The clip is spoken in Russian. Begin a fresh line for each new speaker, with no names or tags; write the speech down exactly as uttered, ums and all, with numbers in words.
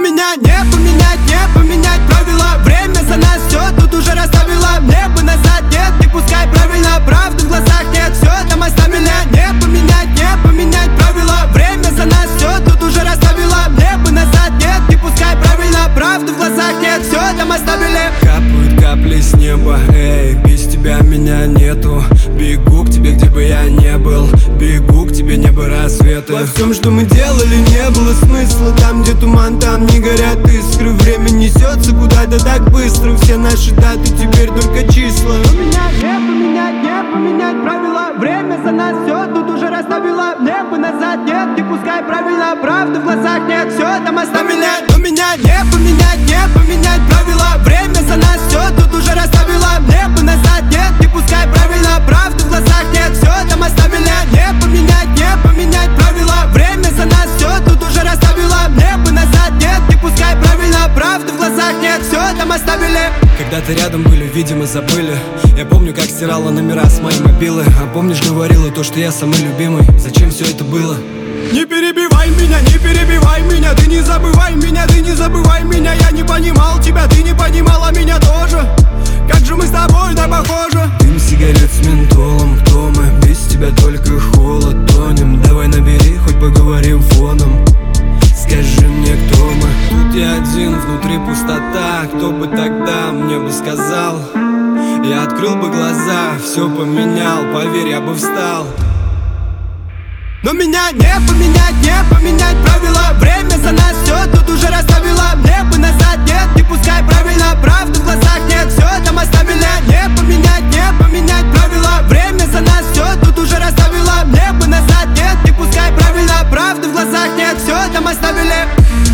меня не поменять, не поменять правила. Время за нас все тут уже расставило. Мне бы назад, нет, не пускай правильно. Правды в глазах нет, все там оставили. Не поменять, не поменять правила. Время за нас все тут уже расставило. Мне бы назад, нет, не пускай правильно. Правды в глазах нет, все там оставили.
Капают капли с неба, эй, без тебя меня нету. Бегу к тебе, где бы я не был. Бегу к тебе, небо рассвета.
Во всем, что мы делали, не было смысла. Там, где туман, там не горят искры. Время несется куда-то так быстро. Все наши даты теперь только числа. У меня не поменять, не поменять правила. Время за нас все тут уже расставило. Мне бы назад, нет, не пускай правильно. Правды в глазах нет, все там оставили. У меня не поменять, не поменять правила. Время за нас все тут уже расставило. Мне бы назад, нет, не пускай правильно. Правды в глазах нет, все там оставили. Не поменять, не поменять правила. Время за нас все тут уже расставило. Мне бы назад, нет, не пускай правильно. Правды в глазах нет, все там оставили.
Когда-то рядом были, видимо, забыли. Я помню, как стирала номера с моей мобилы. А помнишь, говорила то, что я самый любимый. Зачем все это было?
Не перебивай меня, не перебивай меня. Ты не забывай меня, ты не забывай меня. Я не понимал тебя, ты не понимала меня тоже. Как же мы с тобой так похожи.
Дым сигарет с ментолом, кто мы? Без тебя только холод тонем. Давай набери, хоть поговорим фоном. Скажи мне, кто мы? Тут я один, внутри пустота. Кто бы тогда мне бы сказал? Я открыл бы глаза, все поменял. Поверь, я бы встал.
Но меня не поменять, не поменять правила. Время за нас все тут уже расставило. Мне бы назад, нет, не пускай правильно. Правды в глазах нет, все там оставили. Не поменять, не поменять правила. Время за нас все тут уже расставило. Мне бы назад, нет, не пускай правильно. Правды в глазах нет, все там оставили.